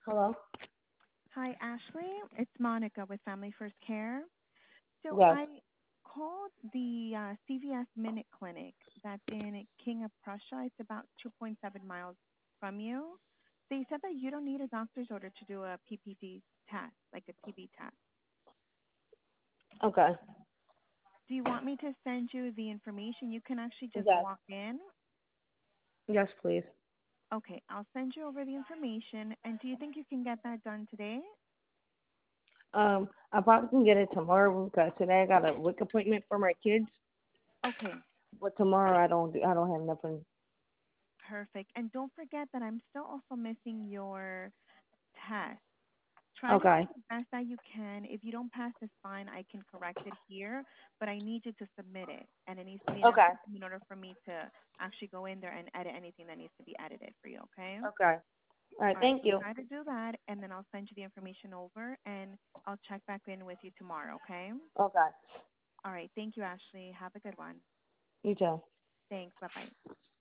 Hello? Hi, Ashley. It's Monica with Family First Care. So Yes. I called the CVS Minute Clinic that's in King of Prussia. It's about 2.7 miles from you. They said that you don't need a doctor's order to do a PPD test, like a TB test. Okay. Do you want me to send you the information? You can actually just Yes. walk in. Yes, please. Okay, I'll send you over the information. And do you think you can get that done today? I probably can get it tomorrow because today I got a WIC appointment for my kids. Okay, But tomorrow I don't have nothing. perfect. And don't forget that I'm still also missing your test. Try to do Okay. the best that you can. If you don't pass this fine, I can correct it here, but I need you to submit it, and it needs to be enough Okay. time in order for me to actually go in there and edit anything that needs to be edited for you, okay? Okay. All right. All right, Thank so you. try to do that, and then I'll send you the information over, and I'll check back in with you tomorrow, okay? Okay. All right, thank you, Ashley. Have a good one. You too. Thanks. Bye-bye.